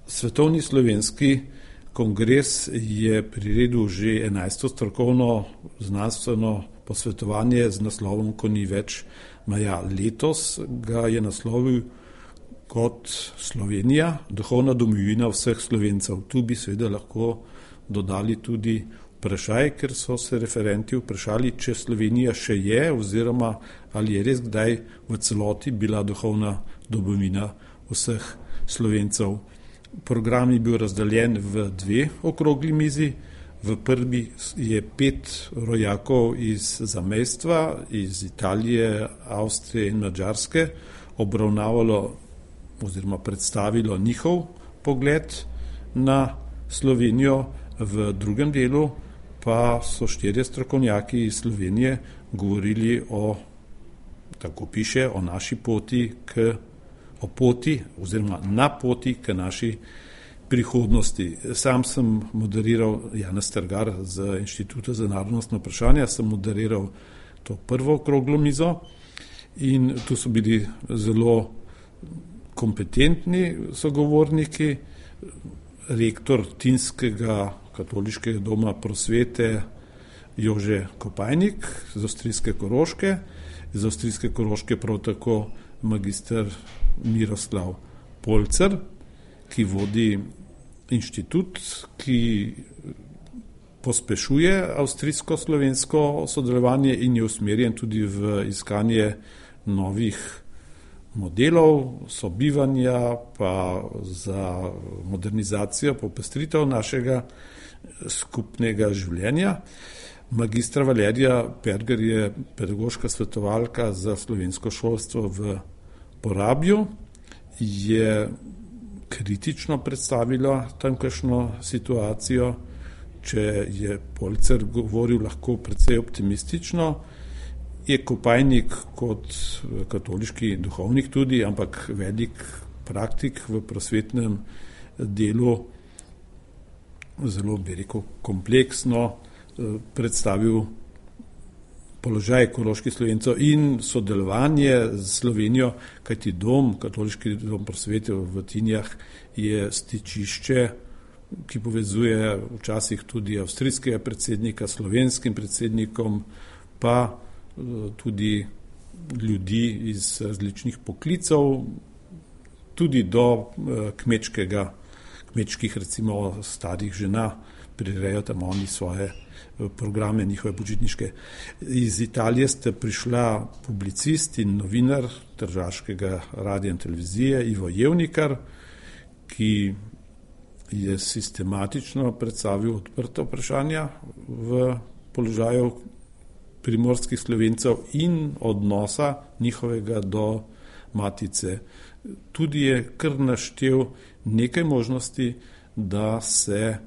Svetovni slovenski kongres je priredil že 11. strokovno znanstveno posvetovanje z naslovom Ko ni več meja. Letos ga je naslovil kot Slovenija, duhovna domovina vseh Slovencev. Tu bi seveda lahko dodali tudi vprašaj, ker so se referenti vprašali, če Slovenija še je oziroma ali je res kdaj v celoti bila duhovna domovina vseh Slovencev. Program je bil razdeljen v 2 okrogli mizi. V prvi je 5 rojakov iz zamejstva, iz Italije, Avstrije in Madžarske obravnavalo oziroma predstavilo njihov pogled na Slovenijo. V drugem delu pa so 4 strokovnjaki iz Slovenije govorili o, tako piše, o naši poti o poti oziroma na poti k naši prihodnosti. Sam sem moderiral, Janez Strgar z Inštituta za narodnostna vprašanja, sem moderiral to prvo okroglo mizo in tu so bili zelo kompetentni sogovorniki, rektor Tinskega katoliškega doma prosvete Jože Kopajnik z avstrijske Koroške, z avstrijske Koroške prav tako magister Miroslav Polcer, ki vodi inštitut, ki pospešuje avstrijsko-slovensko sodelovanje in je usmerjen tudi v iskanje novih modelov sobivanja, pa za modernizacijo, popestritev našega skupnega življenja. Magistra Valerija Perger je pedagoška svetovalka za slovensko šolstvo v Porabju, je kritično predstavila tamkajšnjo situacijo, če je Polcer govoril lahko precej optimistično, je Kopajnik kot katoliški duhovnik tudi, ampak velik praktik v prosvetnem delu, zelo bi rekel kompleksno predstavil položaj koroških Slovencev in sodelovanje z Slovenijo, kajti katoliški dom prosvete v Tinjah je stičišče, ki povezuje včasih tudi avstrijskega predsednika s slovenskim predsednikom, pa tudi ljudi iz različnih poklicev, tudi do kmečkih recimo starih žena, prirejajo tam oni svoje programe, njihove počitniške. Iz Italije ste prišla publicist in novinar Tržaškega radia in televizije Ivo Jevnikar, ki je sistematično predstavil odprta vprašanja v položaju primorskih Slovencev in odnosa njihovega do matice. Tudi je kar naštel nekaj možnosti, da se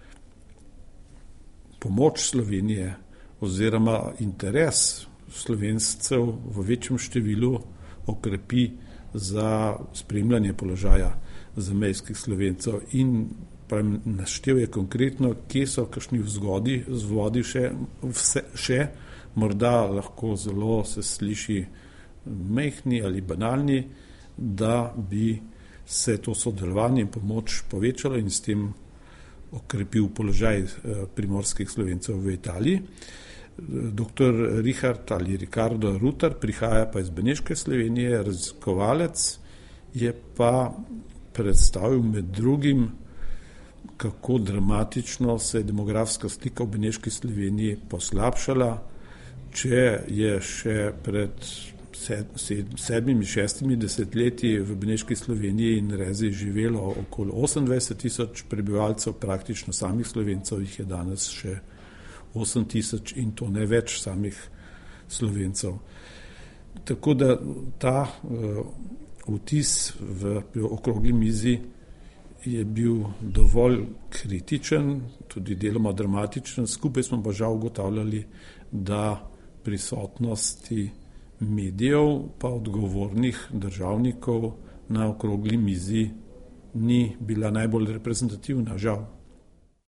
pomoč Slovenije oziroma interes Slovencev v večjem številu okrepi za spremljanje položaja zamejskih Slovencev in naštel je konkretno, kje so kakšni vzvodi še morda lahko zelo se sliši majhni ali banalni, da bi se to sodelovanje in pomoč povečalo in s tem okrepil položaj primorskih Slovencev v Italiji. Dr. Richard ali Ricardo Rutar prihaja pa iz Beneške Slovenije, raziskovalec, je pa predstavil med drugim, kako dramatično se je demografska slika v Beneški Sloveniji poslabšala, če je še pred 7-6 desetletji v Beneški Sloveniji in Rezi živelo okoli 28,000 prebivalcev, praktično samih Slovencev jih je danes še 8,000 in to ne več samih Slovencev. Tako da ta vtis v okrogli mizi je bil dovolj kritičen, tudi deloma dramatičen, skupaj smo pa žal ugotavljali, da prisotnosti medijev pa odgovornih državnikov na okrogli mizi ni bila najbolj reprezentativna, žal.